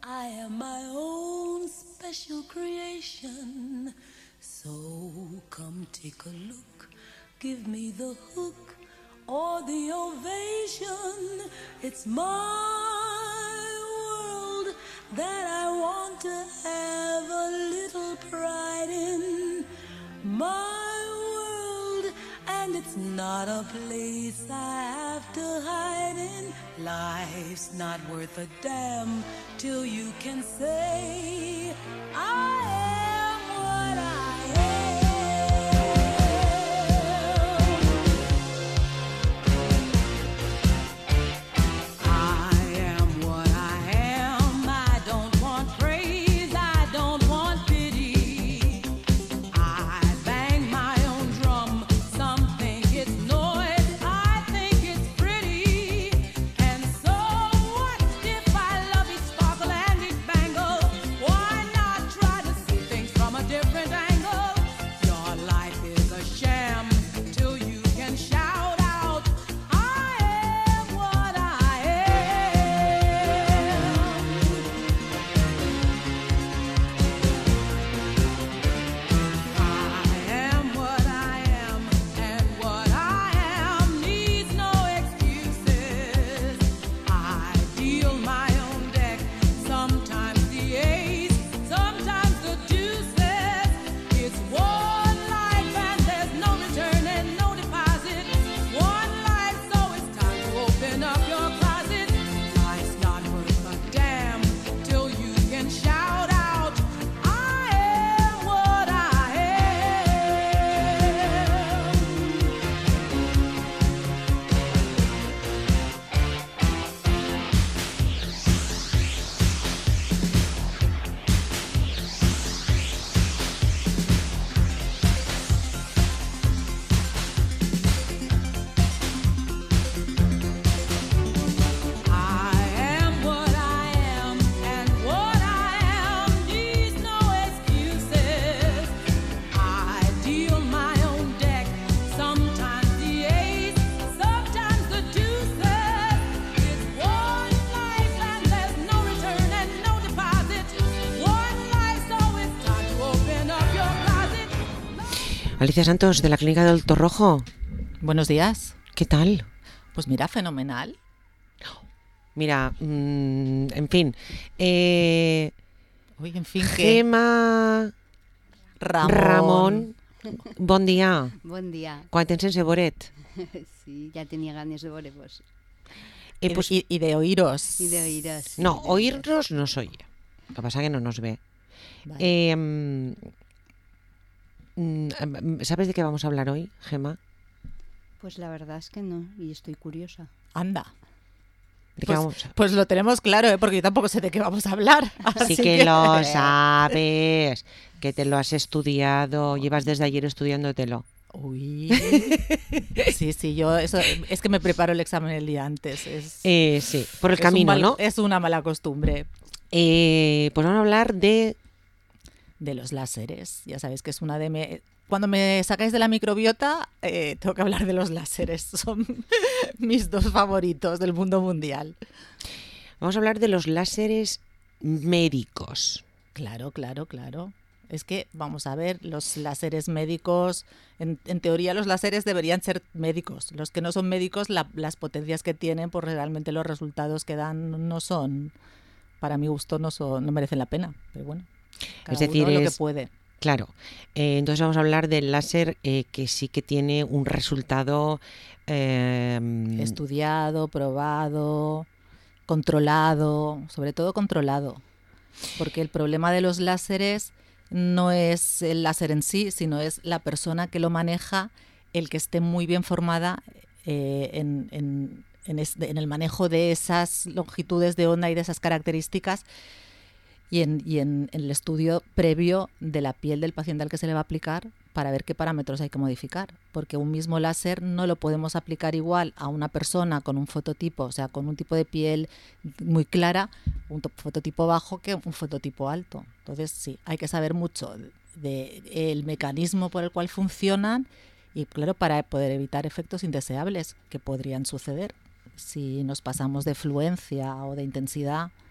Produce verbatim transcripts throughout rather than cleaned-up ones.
I am my own special creation. So come take a look, give me the hook or the ovation. It's my world that I want to have a little pride in. My world, and it's not a place I have to hide in. Life's not worth a damn till you can say I am what I am. I am what I am. I don't want praise, I don't want pity. I bang my own drum. Some think it's noise, I think it's pretty. And so what if I love each sparkle and each bangle? Why not try to see things from a different angle? Your life is a sham till you can shout out, I am what I am. I am what I am, and what I am needs no excuses. I deal my own deck, sometimes the ace, sometimes the deuces. It's one life and there's no return and no deposit. One life, so it's time to open up your closet. Life's not worth a damn till you can shout out, I am what I am. I am what I am, and what I am needs no excuses. I deal my own deck, sometimes the ace, sometimes the deuces. It's one life and there's no return and no deposit. One life, so it's time to open up your closet. Alicia Santos, de la Clínica del Torrojo. Buenos días. ¿Qué tal? Pues mira, fenomenal. Mira, mm, en fin. Eh, Uy, en fin, que Gemma Ramón. Ramon, bon dia. Bon dia. Quan tens sense veure't? Sí, ja tenia ganes de veure-vos. Eh, Y, pues, y- y de oíros. I d'oïres. no, oírnos no soy yo. Lo que pasa es que no nos ve. Vale. Eh, mm, mm, ¿Sabes de qué vamos a hablar hoy, Gemma? Pues la verdad es que no, y estoy curiosa. Anda. ¿De qué Pues, vamos a... pues lo tenemos claro, ¿eh? Porque yo tampoco sé de qué vamos a hablar. Sí así que lo sabes, que te lo has estudiado, llevas desde ayer estudiándotelo. Uy. Sí, sí, yo eso es que me preparo el examen el día antes. Es, Eh, sí, por el es un camino, mal- ¿no? Es una mala costumbre. Eh, pues vamos a hablar de... De los láseres. Ya sabéis que es una de... Me... Cuando me sacáis de la microbiota, eh, tengo que hablar de los láseres. Son mis dos favoritos del mundo mundial. Vamos a hablar de los láseres médicos. Claro, claro, claro. Es que, vamos a ver, los láseres médicos, en, en teoría los láseres deberían ser médicos. Los que no son médicos, la- las potencias que tienen, pues realmente los resultados que dan no son, para mi gusto, no son, no merecen la pena. Pero bueno, cada Es decir, uno lo que es- puede. Claro, eh, entonces vamos a hablar del láser eh, que sí que tiene un resultado... eh, Estudiado, probado, controlado, sobre todo controlado. Porque el problema de los láseres no es el láser en sí, sino es la persona que lo maneja, el que esté muy bien formada eh, en, en, en, es- en el manejo de esas longitudes de onda y de esas características, y en, y en, en el estudio previo de la piel del paciente al que se le va a aplicar para ver qué parámetros hay que modificar. Porque un mismo láser no lo podemos aplicar igual a una persona con un fototipo, o sea, con un tipo de piel muy clara, un to- fototipo bajo que un fototipo alto. Entonces, sí, hay que saber mucho del mecanismo por el cual funcionan y, claro, para poder evitar efectos indeseables que podrían suceder si nos pasamos de fluencia o de intensidad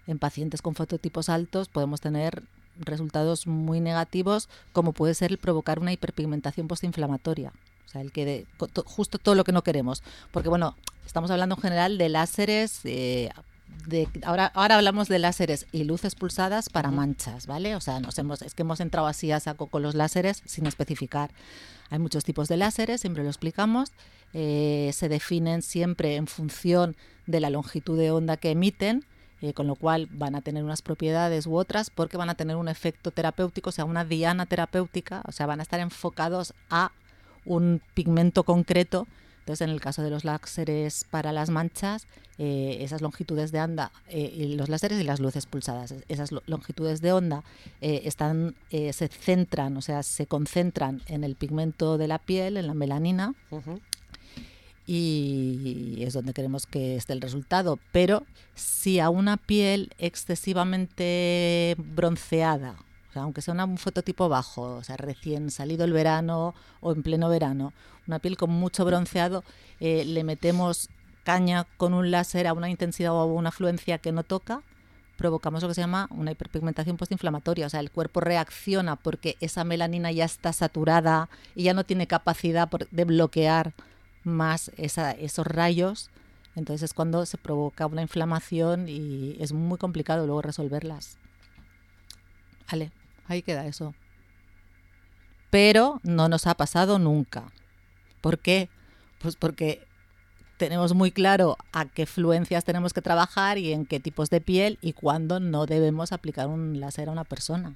en pacientes con fototipos altos podemos tener resultados muy negativos, como puede ser el provocar una hiperpigmentación postinflamatoria. O sea, el que de, justo todo lo que no queremos. Porque, bueno, estamos hablando en general de láseres, eh, de, ahora, ahora hablamos de láseres y luces pulsadas para uh-huh. manchas, ¿vale? O sea, nos hemos, es que hemos entrado así a saco con los láseres sin especificar. Hay muchos tipos de láseres, siempre lo explicamos. Eh, se definen siempre en función de la longitud de onda que emiten, eh, con lo cual van a tener unas propiedades u otras, porque van a tener un efecto terapéutico, o sea, una diana terapéutica, o sea, van a estar enfocados a un pigmento concreto. Entonces, en el caso de los láseres para las manchas, eh, esas longitudes de onda, eh, y los láseres y las luces pulsadas, esas lo- longitudes de onda eh, están, eh, se centran, o sea, se concentran en el pigmento de la piel, en la melanina, uh-huh. y es donde queremos que esté el resultado. Pero si a una piel excesivamente bronceada, o sea, aunque sea una, un fototipo bajo, o sea, recién salido el verano o en pleno verano, una piel con mucho bronceado, eh, le metemos caña con un láser a una intensidad o a una fluencia que no toca, provocamos lo que se llama una hiperpigmentación postinflamatoria. O sea, el cuerpo reacciona porque esa melanina ya está saturada y ya no tiene capacidad por, de bloquear más esa, esos rayos. Entonces es cuando se provoca una inflamación y es muy complicado luego resolverlas. Vale, ahí queda eso. Pero no nos ha pasado nunca. ¿Por qué? Pues porque tenemos muy claro a qué fluencias tenemos que trabajar y en qué tipos de piel y cuándo no debemos aplicar un láser a una persona.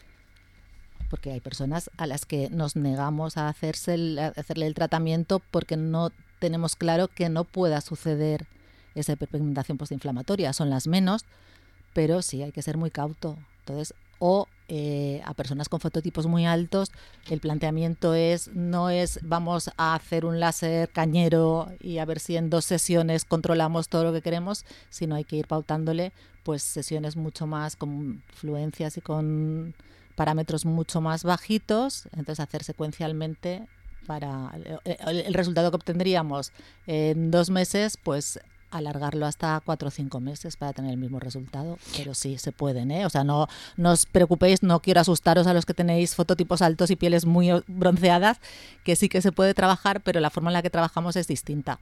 Porque hay personas a las que nos negamos a, hacerse el, a hacerle el tratamiento porque no tenemos claro que no pueda suceder esa hiperpigmentación postinflamatoria. Son las menos, pero sí hay que ser muy cauto. Entonces, o eh, a personas con fototipos muy altos, el planteamiento es no es vamos a hacer un láser cañero y a ver si en dos sesiones controlamos todo lo que queremos, sino hay que ir pautándole pues sesiones mucho más con fluencias y con parámetros mucho más bajitos, entonces hacer secuencialmente para el, el resultado que obtendríamos en dos meses, pues alargarlo hasta cuatro o cinco meses para tener el mismo resultado, pero sí, se pueden, ¿eh? O sea, no, no os preocupéis, no quiero asustaros a los que tenéis fototipos altos y pieles muy bronceadas, que sí que se puede trabajar, pero la forma en la que trabajamos es distinta.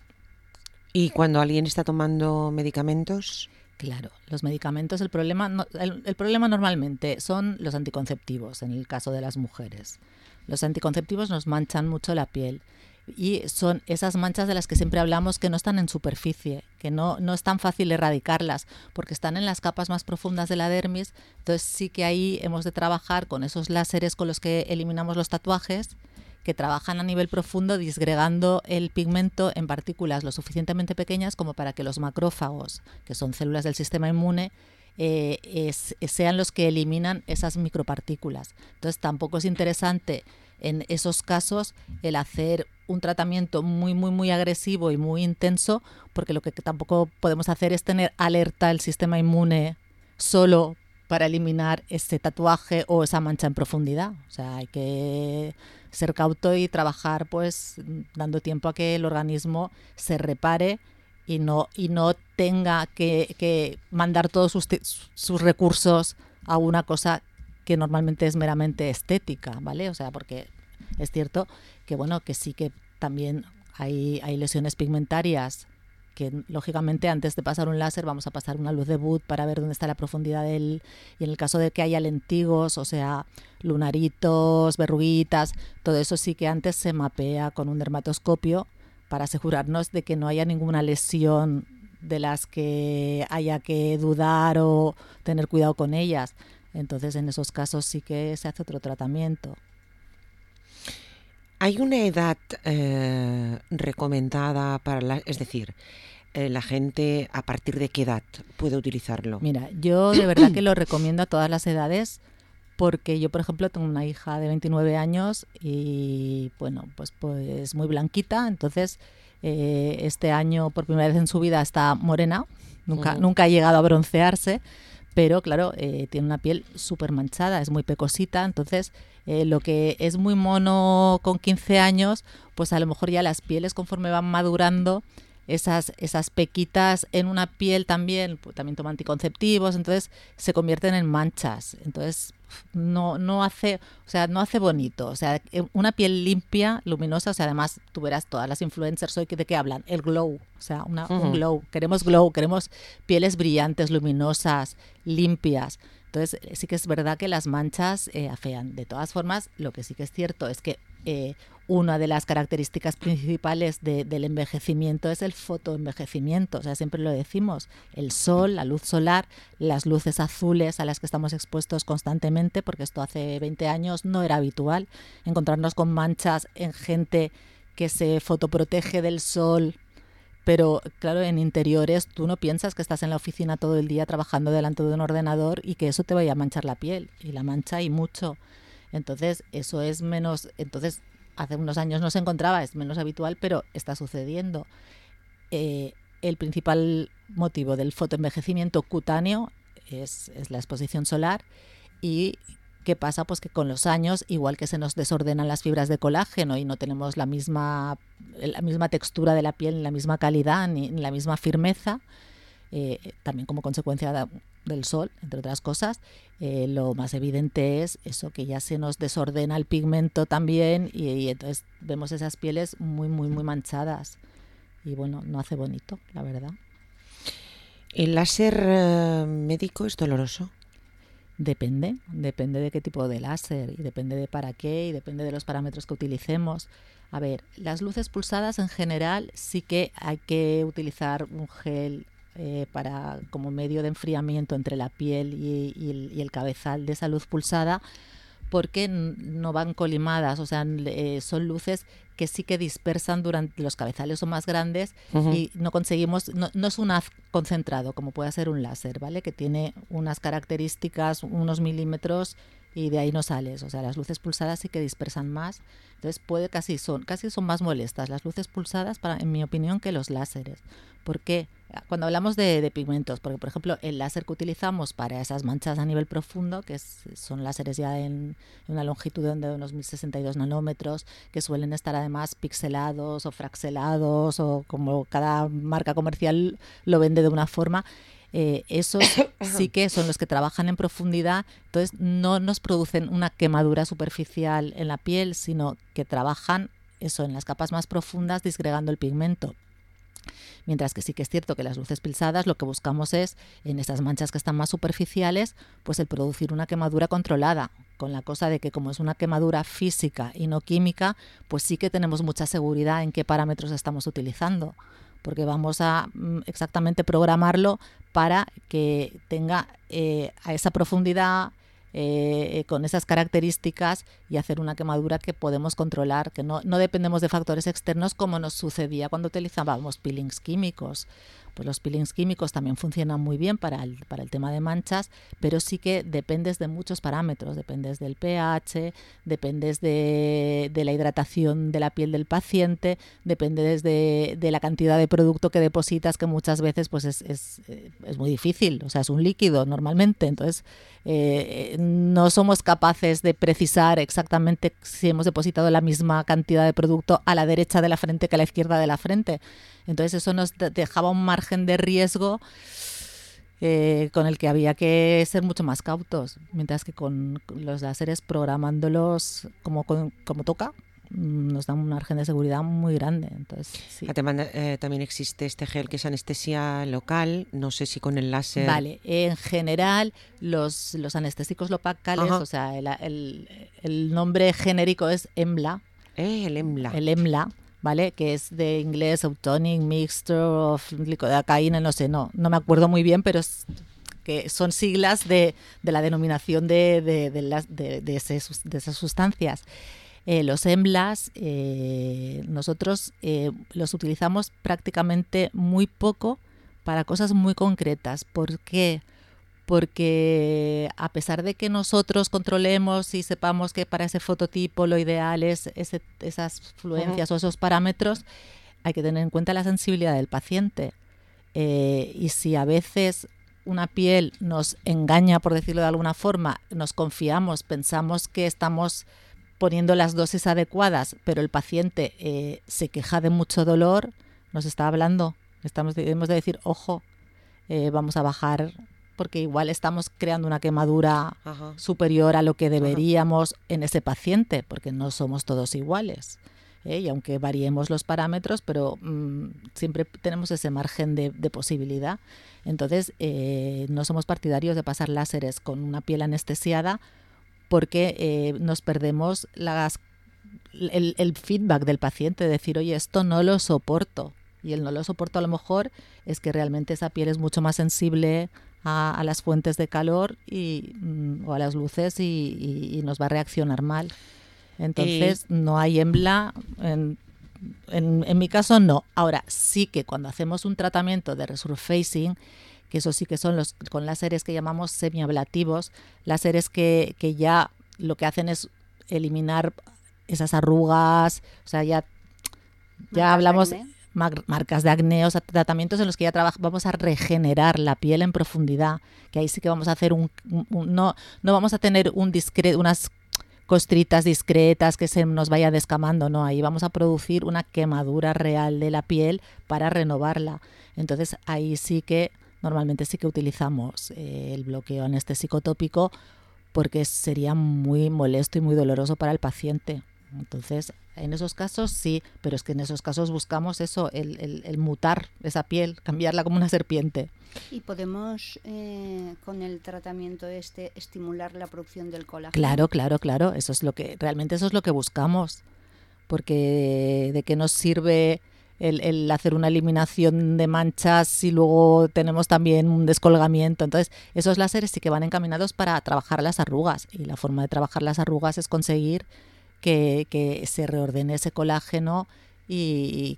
¿Y cuando alguien está tomando medicamentos? Claro, los medicamentos, el problema, no, el, el problema normalmente son los anticonceptivos, en el caso de las mujeres. Los anticonceptivos nos manchan mucho la piel. Y son esas manchas de las que siempre hablamos que no están en superficie, que no, no es tan fácil erradicarlas porque están en las capas más profundas de la dermis. Entonces sí que ahí hemos de trabajar con esos láseres con los que eliminamos los tatuajes, que trabajan a nivel profundo disgregando el pigmento en partículas lo suficientemente pequeñas como para que los macrófagos, que son células del sistema inmune, eh, es, sean los que eliminan esas micropartículas. Entonces tampoco es interesante en esos casos el hacer un tratamiento muy, muy, muy agresivo y muy intenso, porque lo que tampoco podemos hacer es tener alerta el sistema inmune solo para eliminar ese tatuaje o esa mancha en profundidad. O sea, hay que ser cauto y trabajar pues dando tiempo a que el organismo se repare y no, y no tenga que, que mandar todos sus, sus recursos a una cosa que normalmente es meramente estética, ¿vale? O sea, porque es cierto que, bueno, que sí que también hay, hay lesiones pigmentarias que, lógicamente, antes de pasar un láser vamos a pasar una luz de Wood para ver dónde está la profundidad del... Y en el caso de que haya lentigos, o sea, lunaritos, verruguitas, todo eso sí que antes se mapea con un dermatoscopio para asegurarnos de que no haya ninguna lesión de las que haya que dudar o tener cuidado con ellas. Entonces, en esos casos sí que se hace otro tratamiento. ¿Hay una edad eh, recomendada para la, es decir, eh, la gente a partir de qué edad puede utilizarlo? Mira, yo de verdad que lo recomiendo a todas las edades, porque yo, por ejemplo, tengo una hija de veintinueve años y, bueno, pues, pues muy blanquita, entonces eh, este año por primera vez en su vida está morena, nunca, uh-huh. nunca ha llegado a broncearse, pero claro, eh, tiene una piel súper manchada, es muy pecosita, entonces eh, lo que es muy mono con quince años, pues a lo mejor ya las pieles conforme van madurando esas, esas pequitas en una piel también, pues, también toma anticonceptivos, entonces se convierten en manchas. Entonces no, no hace, o sea, no hace bonito. O sea, una piel limpia, luminosa, o sea, además tú verás todas las influencers hoy de qué hablan, el glow, o sea, una, uh-huh. un glow. Queremos glow, queremos pieles brillantes, luminosas, limpias. Entonces sí que es verdad que las manchas eh, afean. De todas formas, lo que sí que es cierto es que eh, una de las características principales de, del envejecimiento es el fotoenvejecimiento. O sea, siempre lo decimos, el sol, la luz solar, las luces azules a las que estamos expuestos constantemente, porque esto hace veinte años no era habitual, encontrarnos con manchas en gente que se fotoprotege del sol. Pero claro, en interiores tú no piensas que estás en la oficina todo el día trabajando delante de un ordenador y que eso te vaya a manchar la piel, y la mancha y mucho. Entonces eso es menos, entonces hace unos años no se encontraba, es menos habitual, pero está sucediendo. Eh, el principal motivo del fotoenvejecimiento cutáneo es, es la exposición solar. Y ¿qué pasa? Pues que con los años, igual que se nos desordenan las fibras de colágeno y no tenemos la misma, la misma textura de la piel, ni la misma calidad, ni, ni la misma firmeza, eh, también como consecuencia de, del sol, entre otras cosas, eh, lo más evidente es eso, que ya se nos desordena el pigmento también y, y entonces vemos esas pieles muy, muy, muy manchadas. Y bueno, no hace bonito, la verdad. ¿El láser eh, médico es doloroso? Depende, depende de qué tipo de láser y depende de para qué y depende de los parámetros que utilicemos. A ver, las luces pulsadas en general sí que hay que utilizar un gel eh, para como medio de enfriamiento entre la piel y, y, el, y el cabezal de esa luz pulsada, porque no van colimadas, o sea, eh, son luces que sí que dispersan durante, los cabezales son más grandes uh-huh. y no conseguimos, no, no es un haz concentrado como puede ser un láser, ¿vale? Que tiene unas características, unos milímetros y de ahí no sales, o sea, las luces pulsadas sí que dispersan más, entonces puede casi son, casi son más molestas las luces pulsadas, para, en mi opinión, que los láseres. ¿Por qué? Cuando hablamos de, de pigmentos, porque por ejemplo el láser que utilizamos para esas manchas a nivel profundo, que es, son láseres ya en, en una longitud de unos mil sesenta y dos nanómetros, que suelen estar además pixelados o fraxelados o como cada marca comercial lo vende de una forma, eh, esos sí que son los que trabajan en profundidad, entonces no nos producen una quemadura superficial en la piel, sino que trabajan eso en las capas más profundas disgregando el pigmento. Mientras que sí que es cierto que las luces pulsadas lo que buscamos es, en esas manchas que están más superficiales, pues el producir una quemadura controlada, con la cosa de que como es una quemadura física y no química, pues sí que tenemos mucha seguridad en qué parámetros estamos utilizando, porque vamos a mm, exactamente programarlo para que tenga eh, a esa profundidad, Eh, con esas características y hacer una quemadura que podemos controlar, que no, no dependemos de factores externos como nos sucedía cuando utilizábamos peelings químicos. Pues los peelings químicos también funcionan muy bien para el, para el tema de manchas, pero sí que dependes de muchos parámetros, dependes del pH, dependes de, de la hidratación de la piel del paciente, dependes de, de la cantidad de producto que depositas, que muchas veces pues es, es, es muy difícil, o sea, es un líquido normalmente, entonces eh, no somos capaces de precisar exactamente si hemos depositado la misma cantidad de producto a la derecha de la frente que a la izquierda de la frente. Entonces eso nos dejaba un margen de riesgo eh, con el que había que ser mucho más cautos, mientras que con los láseres programándolos como, como toca nos da un margen de seguridad muy grande. Entonces, sí. Además, eh, también existe este gel que es anestesia local, no sé si con el láser... Vale, en general los, los anestésicos locales, Ajá. o sea, el, el, el nombre genérico es EMLA. Eh, el EMLA. El EMLA. ¿Vale? Que es de inglés Autotonic Mixture of Licodacaína, no sé, no, no me acuerdo muy bien, pero es, que son siglas de, de la denominación de, de, de, las, de, de, ese, de esas sustancias. Eh, los EMLAs eh, nosotros eh, los utilizamos prácticamente muy poco para cosas muy concretas. ¿Por qué? Porque a pesar de que nosotros controlemos y sepamos que para ese fototipo lo ideal es ese, esas fluencias uh-huh. o esos parámetros, hay que tener en cuenta la sensibilidad del paciente. Eh, y si a veces una piel nos engaña, por decirlo de alguna forma, nos confiamos, pensamos que estamos poniendo las dosis adecuadas, pero el paciente eh, se queja de mucho dolor, nos está hablando. Estamos, debemos de decir, ojo, eh, vamos a bajar, porque igual estamos creando una quemadura Ajá. superior a lo que deberíamos en ese paciente, porque no somos todos iguales. ¿eh? Y aunque variemos los parámetros, pero mmm, siempre tenemos ese margen de, de posibilidad. Entonces, eh, no somos partidarios de pasar láseres con una piel anestesiada porque eh, nos perdemos las, el, el feedback del paciente, de decir, oye, esto no lo soporto. Y el no lo soporto a lo mejor es que realmente esa piel es mucho más sensible a, a las fuentes de calor y, mm, o a las luces y, y, y nos va a reaccionar mal. Entonces, eh... no hay EMBLA, en, en, en mi caso no. Ahora, sí que cuando hacemos un tratamiento de resurfacing, que eso sí que son los con láseres que llamamos semiablativos, láseres que, que ya lo que hacen es eliminar esas arrugas, o sea, ya, ya hablamos... marcas de acné, o sea, tratamientos en los que ya trabajamos, vamos a regenerar la piel en profundidad, que ahí sí que vamos a hacer un, un, un no, no vamos a tener un discre, unas costritas discretas que se nos vaya descamando, no, ahí vamos a producir una quemadura real de la piel para renovarla. Entonces ahí sí que normalmente sí que utilizamos eh, el bloqueo anestésico tópico porque sería muy molesto y muy doloroso para el paciente. Entonces, en esos casos sí, pero es que en esos casos buscamos eso, el, el, el mutar esa piel, cambiarla como una serpiente. ¿Y podemos, eh, con el tratamiento este, estimular la producción del colágeno? Claro, claro, claro. Eso es lo que, realmente eso es lo que buscamos. Porque de qué nos sirve el, el hacer una eliminación de manchas si luego tenemos también un descolgamiento. Entonces, esos láseres sí que van encaminados para trabajar las arrugas. Y la forma de trabajar las arrugas es conseguir Que, que se reordene ese colágeno y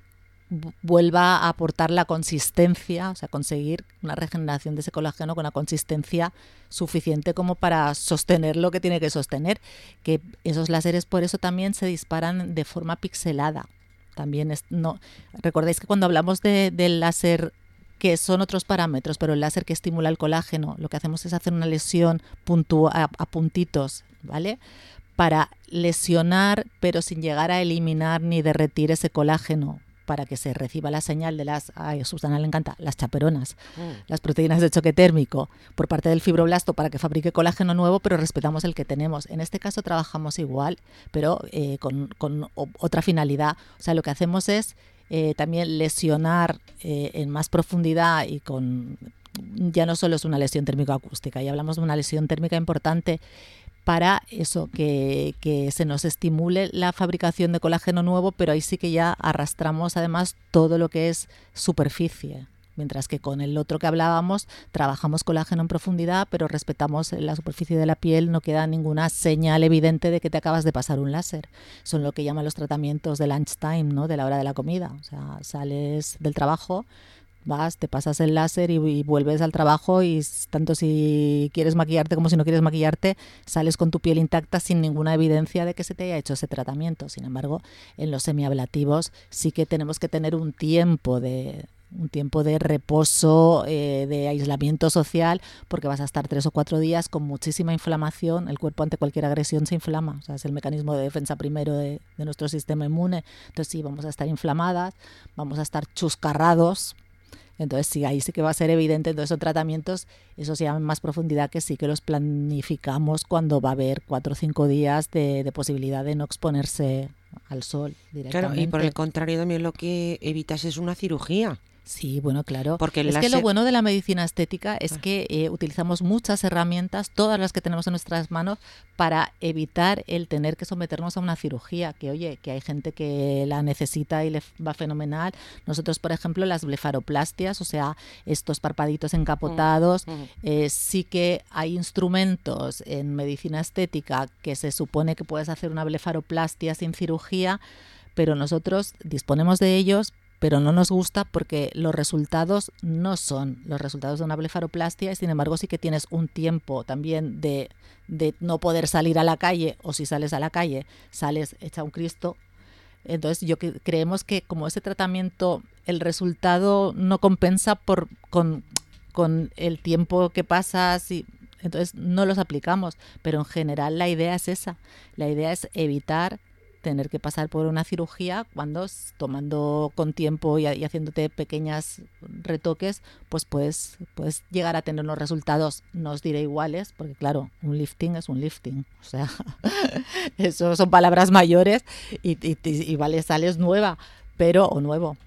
vuelva a aportar la consistencia, o sea, conseguir una regeneración de ese colágeno con una consistencia suficiente como para sostener lo que tiene que sostener. Que esos láseres por eso también se disparan de forma pixelada. También es, no, recordáis que cuando hablamos de, del láser, que son otros parámetros, pero el láser que estimula el colágeno, lo que hacemos es hacer una lesión puntu- a, a puntitos, ¿vale? Para lesionar, pero sin llegar a eliminar ni derretir ese colágeno, para que se reciba la señal de las, ay, a Susana le encanta, las chaperonas, mm. las proteínas de choque térmico, por parte del fibroblasto para que fabrique colágeno nuevo, pero respetamos el que tenemos. En este caso trabajamos igual, pero eh, con, con otra finalidad. O sea, lo que hacemos es eh, también lesionar eh, en más profundidad y con... Ya no solo es una lesión térmico-acústica, ya hablamos de una lesión térmica importante, para eso, que, que se nos estimule la fabricación de colágeno nuevo, pero ahí sí que ya arrastramos además todo lo que es superficie. Mientras que con el otro que hablábamos, trabajamos colágeno en profundidad, pero respetamos la superficie de la piel, no queda ninguna señal evidente de que te acabas de pasar un láser. Son lo que llaman los tratamientos de lunchtime, ¿no? De la hora de la comida. O sea, sales del trabajo, vas, te pasas el láser y, y vuelves al trabajo y tanto si quieres maquillarte como si no quieres maquillarte, sales con tu piel intacta sin ninguna evidencia de que se te haya hecho ese tratamiento. Sin embargo, en los semiablativos sí que tenemos que tener un tiempo de... un tiempo de reposo, eh, de aislamiento social, porque vas a estar tres o cuatro días con muchísima inflamación. El cuerpo ante cualquier agresión se inflama, o sea, es el mecanismo de defensa primero de, de nuestro sistema inmune. Entonces sí, vamos a estar inflamadas, vamos a estar chuscarrados. Entonces sí, ahí sí que va a ser evidente. Entonces son tratamientos, eso se llama en más profundidad, que sí que los planificamos cuando va a haber cuatro o cinco días de, de posibilidad de no exponerse al sol directamente. Claro, y por el contrario también lo que evitas es una cirugía. Sí, bueno, claro. Porque es láser... que lo bueno de la medicina estética es que eh, utilizamos muchas herramientas, todas las que tenemos en nuestras manos, para evitar el tener que someternos a una cirugía, que oye, que hay gente que la necesita y le va fenomenal. Nosotros, por ejemplo, las blefaroplastias, o sea, estos parpaditos encapotados, mm, mm. Eh, sí que hay instrumentos en medicina estética que se supone que puedes hacer una blefaroplastia sin cirugía, pero nosotros disponemos de ellos, pero no nos gusta porque los resultados no son los resultados de una blefaroplastia y sin embargo sí que tienes un tiempo también de, de no poder salir a la calle, o si sales a la calle sales hecha un Cristo. Entonces yo que, creemos que como ese tratamiento el resultado no compensa por con, con el tiempo que pasas y entonces no los aplicamos, pero en general la idea es esa, la idea es evitar tener que pasar por una cirugía cuando tomando con tiempo y, y haciéndote pequeños retoques, pues puedes, puedes llegar a tener unos resultados, no os diré iguales, porque claro, un lifting es un lifting, o sea, eso son palabras mayores y, y, y vale, sales nueva, pero, o nuevo.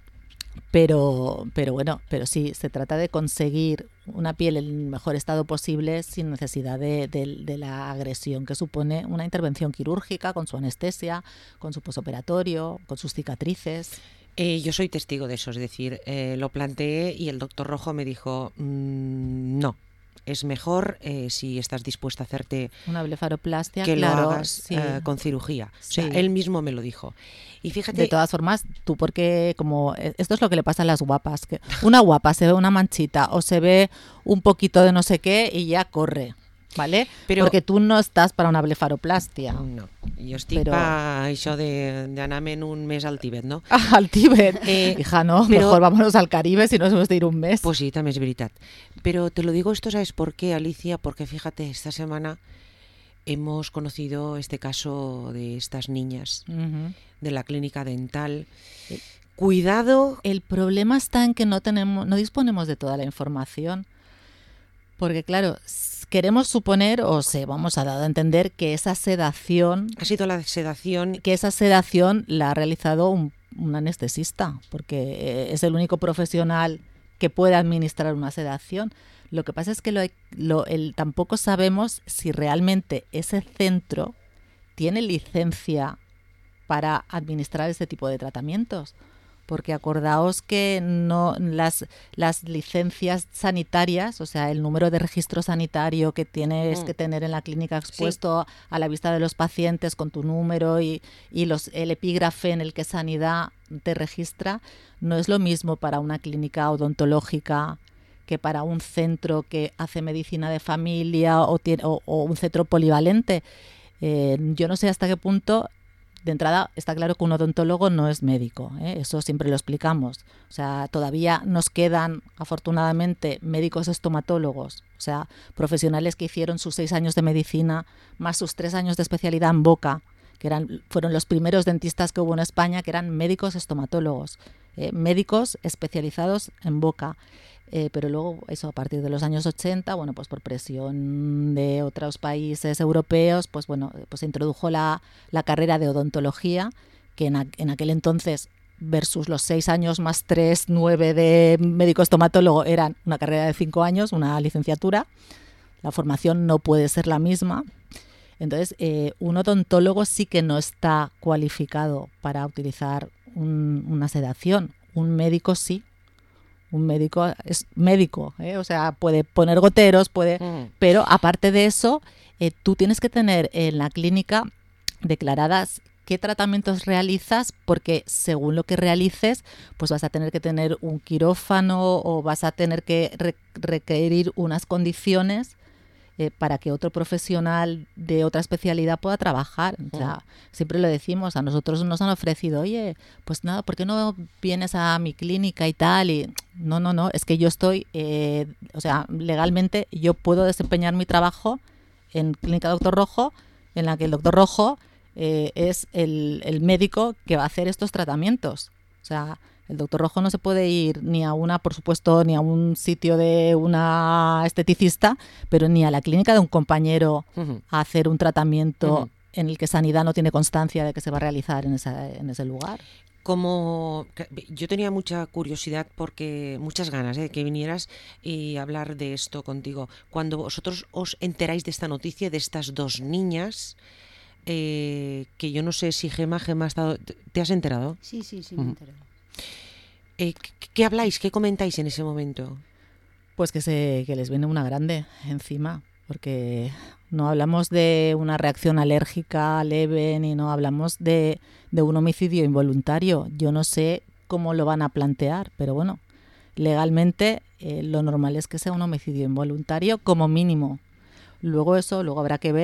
Pero, pero bueno, pero sí, se trata de conseguir una piel en el mejor estado posible sin necesidad de, de, de la agresión que supone una intervención quirúrgica con su anestesia, con su posoperatorio, con sus cicatrices. Eh, yo soy testigo de eso, es decir, eh, lo planteé y el doctor Rojo me dijo, mmm, no, es mejor eh, si estás dispuesta a hacerte una blefaroplastia, que claro, lo hagas sí. eh, con cirugía. Sí. O sea, él mismo me lo dijo. Y fíjate, de todas formas, tú porque como esto es lo que le pasa a las guapas, que una guapa se ve una manchita o se ve un poquito de no sé qué y ya corre, ¿vale? Pero, porque tú no estás para una blefaroplastia. No, jo estic però... per això d'anar-me'n un mes al Tíbet, no? Ah, al Tíbet, eh, hija, no, pero... mejor vámonos al Caribe si nos hemos de ir un mes. Pues sí, también es veritat. Pero te lo digo esto, ¿sabes por qué, Alicia? Porque fíjate, esta semana hemos conocido este caso de estas niñas uh-huh. de la clínica dental. Cuidado. El problema está en que no tenemos, no disponemos de toda la información. Porque claro, queremos suponer, o se vamos a dar a entender que esa sedación... Ha sido la sedación... Que esa sedación la ha realizado un, un anestesista, porque es el único profesional que puede administrar una sedación. Lo que pasa es que lo, lo, el, tampoco sabemos si realmente ese centro tiene licencia para administrar este tipo de tratamientos. Porque acordaos que no las, las licencias sanitarias, o sea, el número de registro sanitario que tienes mm. que tener en la clínica expuesto sí. a la vista de los pacientes con tu número y, y los, el epígrafe en el que Sanidad te registra, no es lo mismo para una clínica odontológica que para un centro que hace medicina de familia o, tiene, o, o un centro polivalente. Eh, yo no sé hasta qué punto, de entrada está claro que un odontólogo no es médico, ¿eh? Eso siempre lo explicamos. O sea, todavía nos quedan, afortunadamente, médicos estomatólogos, o sea, profesionales que hicieron sus seis años de medicina más sus tres años de especialidad en boca, que eran, fueron los primeros dentistas que hubo en España, que eran médicos estomatólogos, eh, médicos especializados en boca. Eh, pero luego, eso a partir de los años ochenta, bueno, pues por presión de otros países europeos, pues bueno, pues se introdujo la, la carrera de odontología, que en, a, en aquel entonces, versus los seis años más tres, nueve de médico estomatólogo, eran una carrera de cinco años, una licenciatura. La formación no puede ser la misma. Entonces, eh, un odontólogo sí que no está cualificado para utilizar un, una sedación. Un médico sí. Un médico es médico, ¿eh? O sea, puede poner goteros, puede, mm. pero aparte de eso, eh, tú tienes que tener en la clínica declaradas qué tratamientos realizas, porque según lo que realices, pues vas a tener que tener un quirófano o vas a tener que re- requerir unas condiciones eh, para que otro profesional de otra especialidad pueda trabajar. O sea, mm. siempre lo decimos, a nosotros nos han ofrecido, oye, pues nada, ¿por qué no vienes a mi clínica y tal? Y no, no, no, es que yo estoy, eh, o sea, legalmente yo puedo desempeñar mi trabajo en Clínica Doctor Rojo, en la que el Doctor Rojo eh, es el, el médico que va a hacer estos tratamientos. O sea, el Doctor Rojo no se puede ir ni a una, por supuesto, ni a un sitio de una esteticista, pero ni a la clínica de un compañero uh-huh. a hacer un tratamiento uh-huh. en el que Sanidad no tiene constancia de que se va a realizar en, esa, en ese lugar. Como yo tenía mucha curiosidad, porque muchas ganas de ¿eh? que vinieras y hablar de esto contigo. Cuando vosotros os enteráis de esta noticia, de estas dos niñas, eh, que yo no sé si Gema, Gema ha estado, ¿te has enterado? Sí, sí, sí, me he enterado. Eh, ¿Qué habláis? ¿Qué comentáis en ese momento? Pues que, se, que les viene una grande encima, porque no hablamos de una reacción alérgica leve, ni no hablamos de, de un homicidio involuntario. Yo no sé cómo lo van a plantear, pero bueno, legalmente eh, lo normal es que sea un homicidio involuntario como mínimo. Luego eso, luego habrá que ver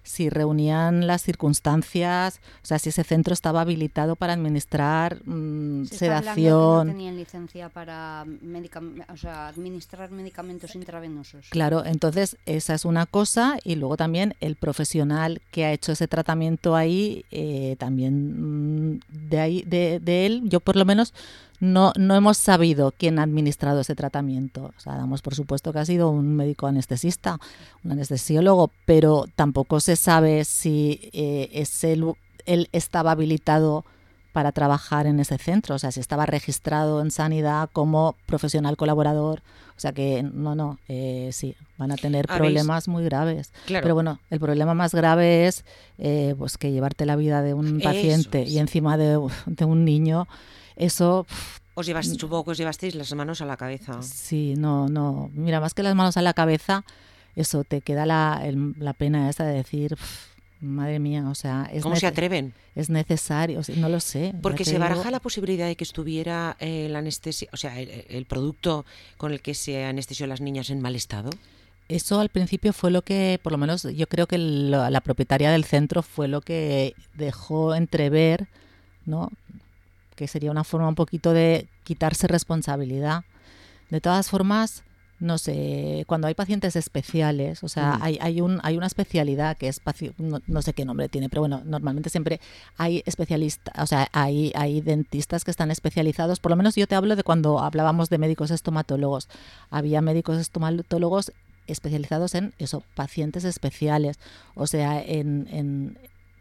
si reunían las circunstancias, o sea, si ese centro estaba habilitado para administrar mmm, Se está sedación. hablando que no tenían licencia para medicam- o sea, administrar medicamentos intravenosos. Claro, entonces esa es una cosa, y luego también el profesional que ha hecho ese tratamiento ahí, eh, también mmm, de ahí de, de él, yo por lo menos no, no hemos sabido quién ha administrado ese tratamiento. O sea, damos por supuesto que ha sido un médico anestesista, un anestesiólogo, pero tampoco se sabe si eh, es él, él estaba habilitado para trabajar en ese centro, o sea, si estaba registrado en sanidad como profesional colaborador. O sea que no, no, eh, sí, van a tener ¿Habéis? problemas muy graves. Claro. Pero bueno, el problema más grave es eh, pues que llevarte la vida de un paciente Eso es. y encima de, de un niño, eso... Os llevasteis, supongo que os llevasteis las manos a la cabeza. Sí, no, no. Mira, más que las manos a la cabeza, eso, te queda la, el, la pena esa de decir, pff, madre mía, o sea... Es ¿Cómo se nece- atreven? Es necesario, o sea, no lo sé. ya Porque te se baraja digo. la posibilidad de que estuviera eh, la anestesia, o sea, el, el producto con el que se anestesió a las niñas en mal estado. Eso al principio fue lo que, por lo menos yo creo que lo- la propietaria del centro fue lo que dejó entrever, ¿no? Que sería una forma un poquito de quitarse responsabilidad. De todas formas, no sé, cuando hay pacientes especiales, o sea, Mm. hay, hay, un, hay una especialidad que es, paci- no, no sé qué nombre tiene, pero bueno, normalmente siempre hay especialistas, o sea, hay, hay dentistas que están especializados, por lo menos yo te hablo de cuando hablábamos de médicos estomatólogos, había médicos estomatólogos especializados en eso, pacientes especiales, o sea, en, en,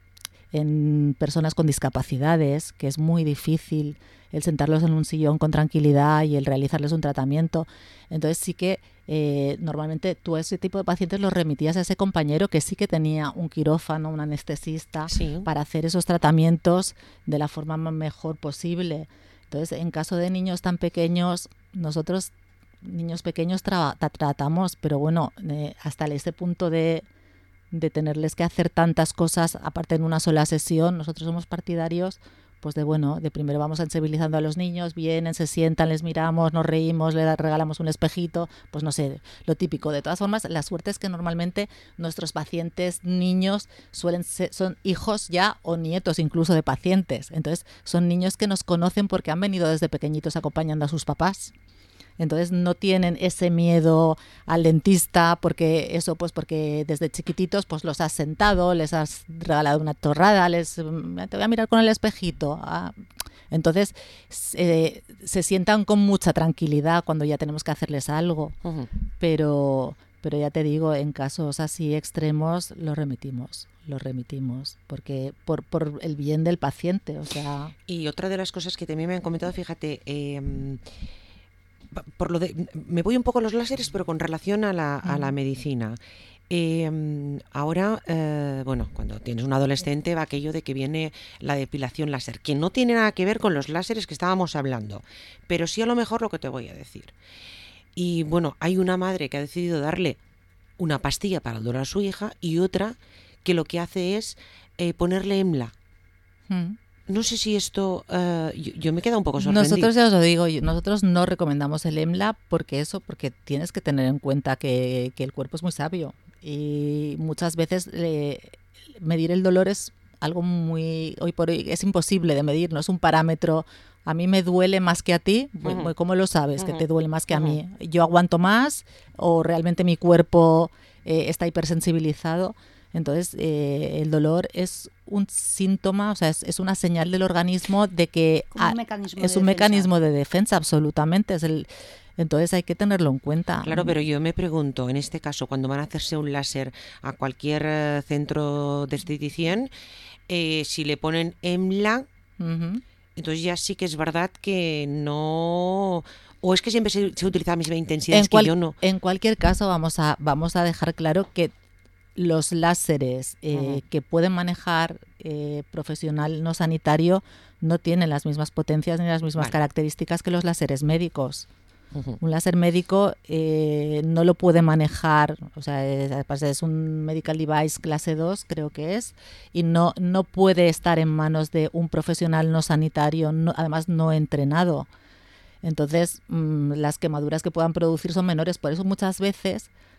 en personas con discapacidades, que es muy difícil el sentarlos en un sillón con tranquilidad y el realizarles un tratamiento. Entonces sí que eh, normalmente tú a ese tipo de pacientes los remitías a ese compañero que sí que tenía un quirófano, un anestesista, Sí. para hacer esos tratamientos de la forma más mejor posible. Entonces, en caso de niños tan pequeños, nosotros niños pequeños tra- tra- tratamos, pero bueno, eh, hasta ese punto de, de tenerles que hacer tantas cosas, aparte en una sola sesión, nosotros somos partidarios pues de bueno, de primero vamos sensibilizando a los niños, vienen, se sientan, les miramos, nos reímos, les regalamos un espejito, pues no sé, lo típico. De todas formas, la suerte es que normalmente nuestros pacientes niños suelen ser, son hijos ya o nietos incluso de pacientes. Entonces, son niños que nos conocen porque han venido desde pequeñitos acompañando a sus papás. Entonces no tienen ese miedo al dentista porque eso pues porque desde chiquititos pues los has sentado, les has regalado una torrada, les te voy a mirar con el espejito. Ah. Entonces eh, se sientan con mucha tranquilidad cuando ya tenemos que hacerles algo, Uh-huh. pero pero ya te digo, en casos así extremos los remitimos, los remitimos porque por por el bien del paciente, o sea. Y otra de las cosas que también me han comentado, fíjate, eh, por lo de, me voy un poco a los láseres, pero con relación a la, a la medicina. Eh, ahora, eh, bueno, cuando tienes un adolescente va aquello de que viene la depilación láser, que no tiene nada que ver con los láseres que estábamos hablando, pero sí a lo mejor lo que te voy a decir. Y bueno, hay una madre que ha decidido darle una pastilla para el dolor a su hija y otra que lo que hace es eh, ponerle EMLA. Mm. No sé si esto, uh, yo, yo me he quedado un poco sorprendida. Nosotros ya os lo digo, nosotros no recomendamos el EMLA porque eso, porque tienes que tener en cuenta que, que el cuerpo es muy sabio y muchas veces eh, medir el dolor es algo muy, hoy por hoy es imposible de medir, no es un parámetro. A mí me duele más que a ti, uh-huh. ¿Cómo lo sabes uh-huh. que te duele más que uh-huh. a mí? ¿Yo aguanto más o realmente mi cuerpo eh, está hipersensibilizado? Entonces, eh, el dolor es un síntoma, o sea, es, es una señal del organismo de que a, un mecanismo es de un defensa. mecanismo de defensa, absolutamente. Es el, entonces hay que tenerlo en cuenta. Claro, pero yo me pregunto, en este caso, cuando van a hacerse un láser a cualquier uh, centro de estetición, eh, si le ponen EMLA, uh-huh. entonces ya sí que es verdad que no... ¿O es que siempre se, se utiliza la misma intensidad? En, es cual, que yo no. En cualquier caso, vamos a, vamos a dejar claro que los láseres eh, uh-huh. que pueden manejar eh, profesional no sanitario no tienen las mismas potencias ni las mismas vale. características que los láseres médicos. Uh-huh. Un láser médico eh, no lo puede manejar, o sea, es, es un medical device clase dos, creo que es, y no, no puede estar en manos de un profesional no sanitario, no, además no entrenado. Entonces, mmm, las quemaduras que puedan producir son menores, por eso muchas veces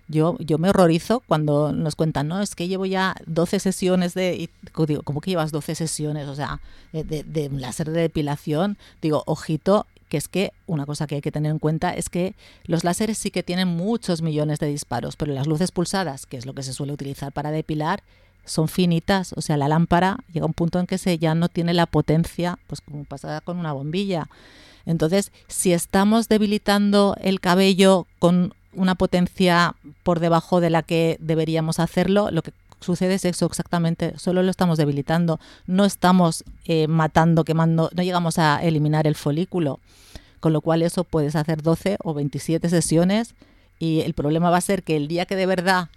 Yo, yo me horrorizo cuando nos cuentan, no, es que llevo ya doce sesiones de... Y digo, ¿cómo que llevas doce sesiones? O sea, de, de, de un láser de depilación. Digo, ojito, que es que una cosa que hay que tener en cuenta es que los láseres sí que tienen muchos millones de disparos, pero las luces pulsadas, que es lo que se suele utilizar para depilar, son finitas. O sea, la lámpara llega a un punto en que se ya no tiene la potencia, pues como pasa con una bombilla. Entonces, si estamos debilitando el cabello con una potencia por debajo de la que deberíamos hacerlo, lo que sucede es eso exactamente, solo lo estamos debilitando, no estamos eh, matando, quemando, no llegamos a eliminar el folículo, con lo cual eso puedes hacer doce o veintisiete sesiones y el problema va a ser que el día que de verdad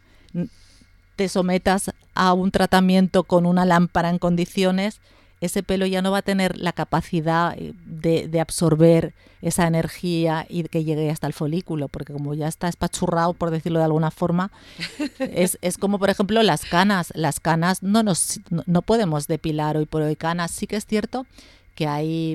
te sometas a un tratamiento con una lámpara en condiciones, ese pelo ya no va a tener la capacidad de, de absorber esa energía y que llegue hasta el folículo, porque como ya está espachurrado, por decirlo de alguna forma, es, es como por ejemplo las canas. Las canas no, nos, no, no podemos depilar hoy por hoy canas. Sí que es cierto que hay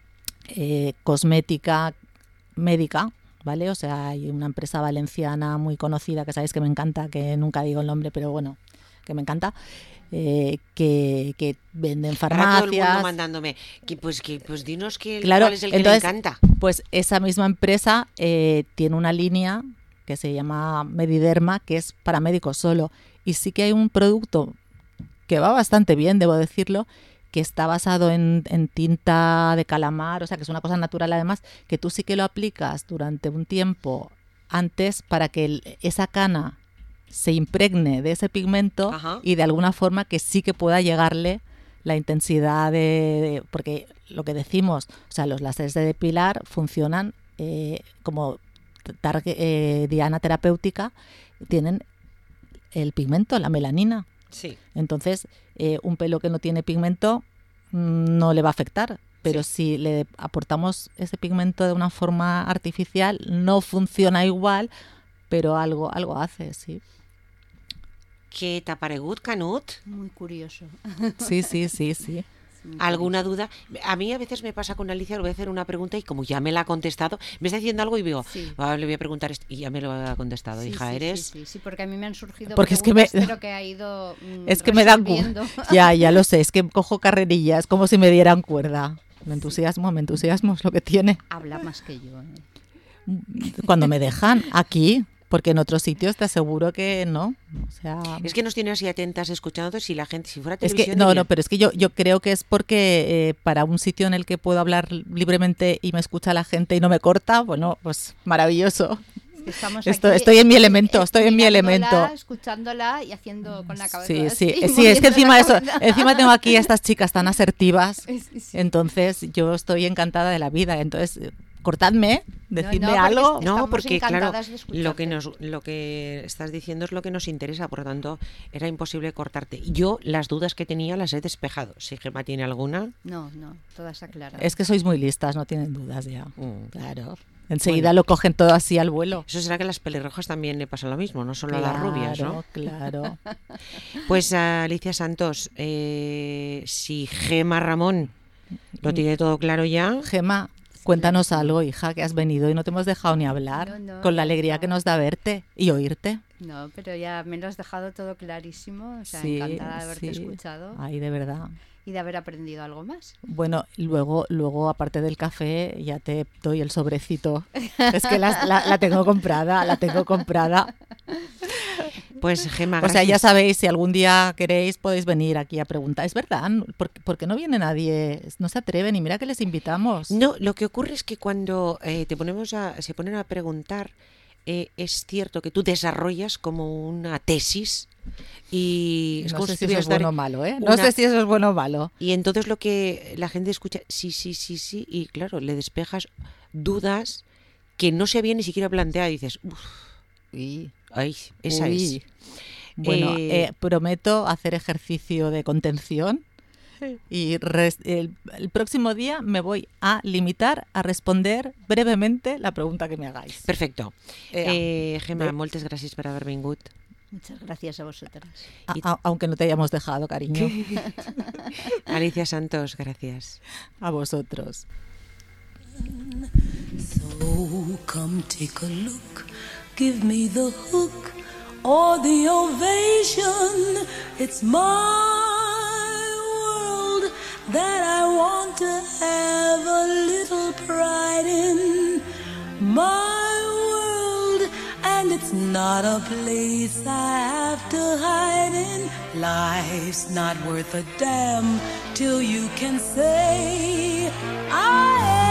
eh, cosmética médica, ¿vale? O sea, hay una empresa valenciana muy conocida, que sabéis que me encanta, que nunca digo el nombre, pero bueno, que me encanta, Eh, que, que venden farmacias. Ahora todo el mundo mandándome, que, pues, que, pues dinos que, claro, cuál es el que entonces, le encanta. Pues esa misma empresa eh, tiene una línea que se llama Mediderma, que es para médicos solo. Y sí que hay un producto que va bastante bien, debo decirlo, que está basado en, en tinta de calamar, o sea, que es una cosa natural además, que tú sí que lo aplicas durante un tiempo antes para que el, esa cana se impregne de ese pigmento. Ajá. Y de alguna forma que sí que pueda llegarle la intensidad de, de... Porque lo que decimos, o sea, los láseres de depilar funcionan eh, como target, eh, diana terapéutica, tienen el pigmento, la melanina. Sí. Entonces, eh, un pelo que no tiene pigmento mmm, no le va a afectar. Pero sí. Si le aportamos ese pigmento de una forma artificial, no funciona igual, pero algo, algo hace, sí. ¿Qué t'ha paregut, Canut? Muy curioso. Sí, sí, sí, sí. ¿Alguna duda? A mí a veces me pasa con Alicia, le voy a hacer una pregunta y como ya me la ha contestado, me está diciendo algo y digo, sí. ah, le voy a preguntar esto y ya me lo ha contestado. Sí, hija, sí, eres... Sí, sí, sí, porque a mí me han surgido porque es que me... pero que ha ido mmm, Es que me dan cuerda. Ya, ya lo sé, es que cojo carrerilla, es como si me dieran cuerda. Me entusiasmo, me entusiasmo, es lo que tiene. Habla más que yo. ¿eh? Cuando me dejan, aquí... Porque en otros sitios te aseguro que no. O sea, es que nos tiene así atentas escuchando si la gente, si fuera televisión... Es que, no, diría... no, pero es que yo, yo creo que es porque eh, para un sitio en el que puedo hablar libremente y me escucha la gente y no me corta, bueno, pues maravilloso. Estamos estoy, aquí, estoy en mi elemento, estoy en mi elemento. Escuchándola y haciendo con la cabeza. Sí, sí, sí, sí es que encima eso, encima tengo aquí a estas chicas tan asertivas, sí, sí. Entonces yo estoy encantada de la vida, entonces... cortadme, decidme no, no, algo. No, porque claro, lo que nos, lo que estás diciendo es lo que nos interesa, por lo tanto, era imposible cortarte. Yo las dudas que tenía las he despejado. Si Gemma tiene alguna. No, no, todas aclaradas. Es que sois muy listas, no tienen dudas ya. Mm. Claro. Enseguida bueno, lo cogen todo así al vuelo. Eso será que a las pelirrojas también le pasa lo mismo, no solo claro, a las rubias, ¿no? Claro. Pues Alicia Santos, eh, si Gemma Ramón lo tiene todo claro ya. Gemma, cuéntanos algo, hija, que has venido y no te hemos dejado ni hablar, no, no, con la alegría no. que nos da verte y oírte. No, pero ya me lo has dejado todo clarísimo, o sea, sí, encantada de haberte sí. escuchado. Ay, de verdad. Y de haber aprendido algo más. Bueno, luego, luego aparte del café, ya te doy el sobrecito. Es que la, la, la tengo comprada, la tengo comprada. Pues Gemma, gracias. O sea, ya sabéis, si algún día queréis, podéis venir aquí a preguntar. Es verdad, ¿por, ¿por qué no viene nadie? No se atreven y mira que les invitamos. No, lo que ocurre es que cuando eh, te ponemos a, se ponen a preguntar, eh, es cierto que tú desarrollas como una tesis y es no como sé si eso es bueno o malo, ¿eh? No una... sé si eso es bueno o malo. Y entonces lo que la gente escucha, sí, sí, sí, sí, y claro, le despejas dudas que no se había ni siquiera planteado y dices, uff, ay, esa Uy. es. Bueno, eh, eh, prometo hacer ejercicio de contención y res, el, el próximo día me voy a limitar a responder brevemente la pregunta que me hagáis. Perfecto. Eh, Gemma, moltes gràcies per haver vingut. Muchas gracias a vosotras. A, a, aunque no te hayamos dejado, cariño. Alicia Santos, gracias. A vosotros. So come take a look, give me the hook or the ovation. It's my world that I want to have a little pride in. My world, and it's not a place I have to hide in. Life's not worth a damn till you can say I am.